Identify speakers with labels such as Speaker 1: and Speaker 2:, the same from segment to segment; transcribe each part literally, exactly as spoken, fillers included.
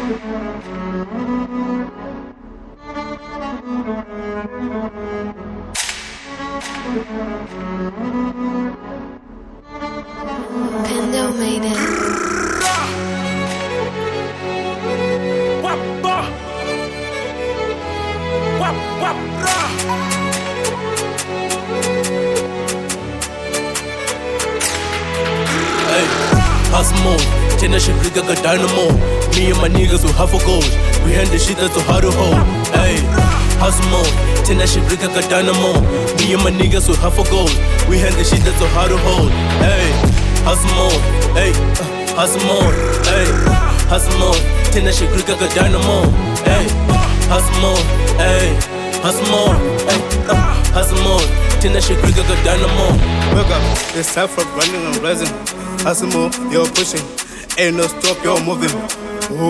Speaker 1: Pendo made it.
Speaker 2: Hustle mode, turn that shit big like a dynamo. Me and my niggas with half a gold. We handle shit that's so hard to hold. Ayy, hustle mode, turn that shit big like a dynamo. Me and my niggas with half a gold. We handle shit that's so hard to hold. Ayy, hustle mode, ayy, uh, hustle mode, ayy, hustle mode, turn that shit big like a dynamo. Ayy, hustle mode, ayy, hustle mode, ayy, uh, hustle mode, turn that shit big like a dynamo.
Speaker 3: Wake up, it's time for running and rising. Hustle more, you're pushing. Ain't no stop, you're moving. Oh,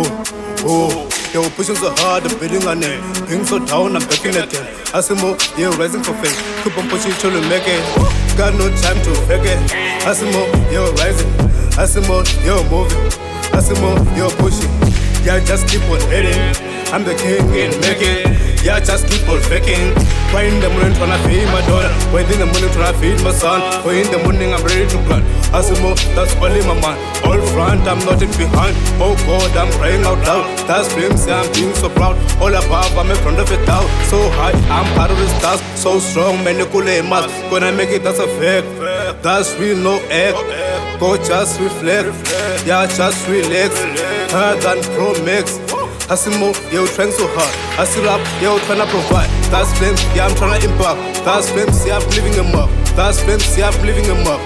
Speaker 3: oh, you're pushing so hard, the building on it. Being so down, I'm back in again. Hustle more, you're rising for fame. Keep on pushing till you make it. Got no time to fake it. Hustle more, you're rising. Hustle more, you're moving. Hustle more, you're pushing. Yeah, just keep on heading. I'm the king in making. Yeah, just keep on faking. Why in the morning tryna feed my daughter? Why in the morning tryna feed my son? Why in the morning I'm ready to plan? Asimo, that's only my man. All front, I'm not in behind. Oh God, I'm crying out loud. That's flames, yeah, I'm being so proud. All above, I'm in front of it now. So high, I'm part of the stars. So strong, man, you could lay mass. When I make it, that's a fact. That's real, no egg. Go just reflect. Yeah, just relax. Higher than Pro Max. Asimo, you're trying so hard. I still up, you're trying to provide. That's flames, yeah, I'm trying to impact. That's flames, yeah, I'm living him up. That's flames, yeah, I'm living him up.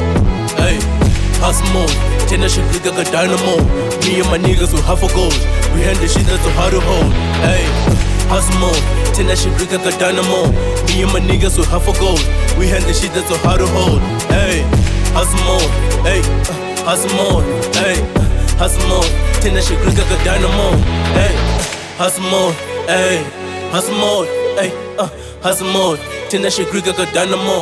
Speaker 2: Ayy, hustle mode, turn that shit big like a dynamo. Me and my niggas with half a gold. We handle shit that's so hard to hold. Ayy, hustle mode, turn that shit big like a dynamo. Me and my niggas with half a gold. We handle shit that's so hard to hold. Ayy, hustle mode, ayy, uh, hustle mode, ayy, uh, hustle mode, turn that shit big like a dynamo. Ayy, hustle mode, ayy, hustle mode, ayy, uh, hustle mode, turn that shit big like a dynamo.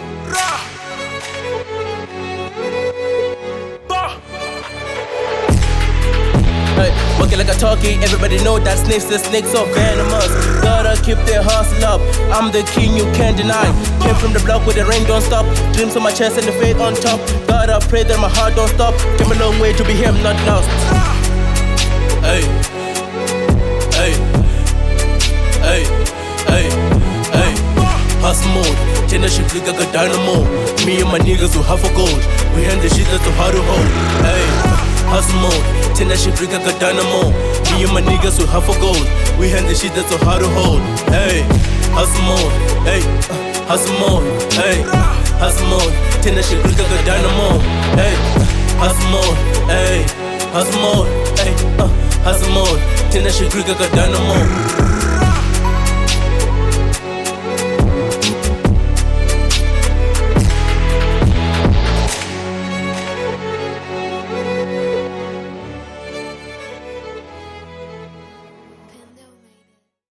Speaker 2: Walking like a talkie, everybody know that snakes, the snakes are venomous. Gotta keep their hustle up, I'm the king you can't deny. Came from the block where the rain don't stop. Dreams on my chest and the faith on top. Gotta pray that my heart don't stop. Came a long way to be here, I'm not lost. Ay, ay, ay, ay, ay. Hustle mode, turn that shit big like a dynamo. Me and my niggas with half a gold. We handle shit that's so hard to hold. Ay, hustle mode, turn that shit big like a dynamo. Me and my niggas with half a gold. We handle shit that's so hard to hold. Hey, hustle mode, hey, uh, hustle mode, hey, hustle mode, turn that shit big like a dynamo. Hey, hustle mode, hey, hustle mode, hey, uh, hustle mode, turn that shit big like a dynamo.